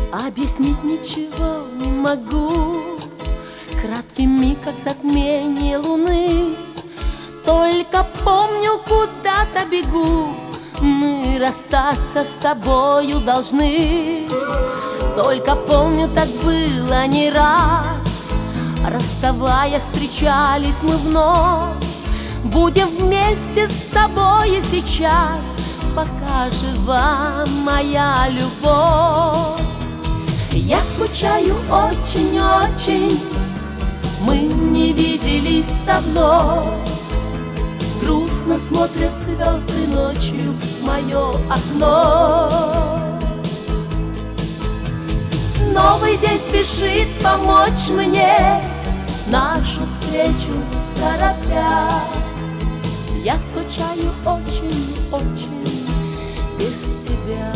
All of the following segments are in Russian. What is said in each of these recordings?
Объяснить ничего не могу. Краткий миг, как затмение луны. Только помню, куда-то бегу. Мы расстаться с тобою должны. Только помню, так было не раз. Расставаясь, встречались мы вновь. Будем вместе с тобой и сейчас, пока жива моя любовь. Я скучаю очень-очень. Мы не виделись давно. Грустно смотрят звезды ночью в мое окно. Новый день спешит помочь мне, нашу встречу торопя. Я скучаю очень-очень без тебя.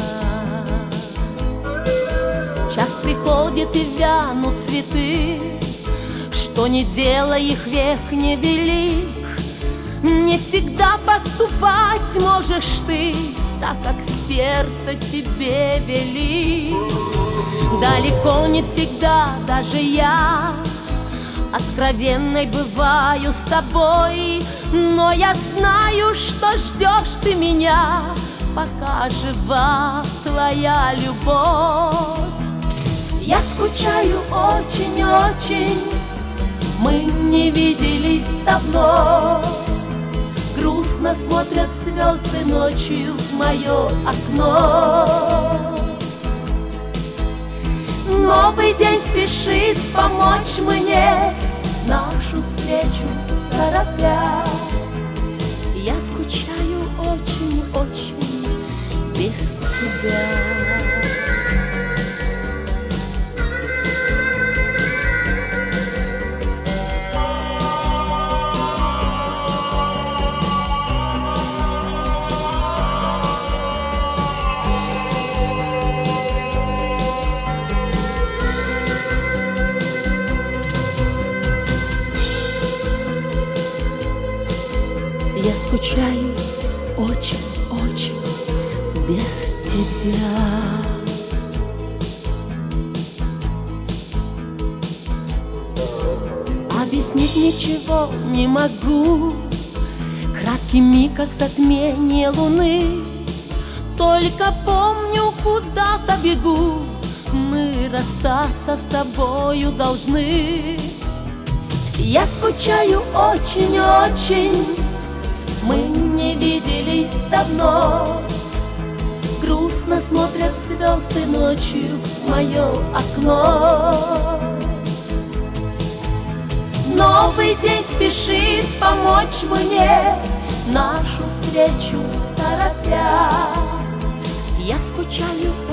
Час приходит и вянут цветы, что не делай их век невелик. Не всегда поступать можешь ты так, как сердце тебе велит. Далеко не всегда даже я откровенной бываю с тобой, но я знаю, что ждешь ты меня, пока жива твоя любовь. Я скучаю очень-очень. Мы не виделись давно. Грустно смотрят звезды ночью в мое окно. Новый день спешит помочь мне, нашу встречу торопя. Я скучаю очень-очень без тебя. Я скучаю очень-очень без тебя. Объяснить ничего не могу. Краткий миг, как затмение луны. Только помню, куда-то бегу. Мы расстаться с тобою должны. Я скучаю очень-очень. Мы не виделись давно. Грустно смотрят звезды ночью в мое окно. Новый день спешит помочь мне, нашу встречу торопя. Я скучаю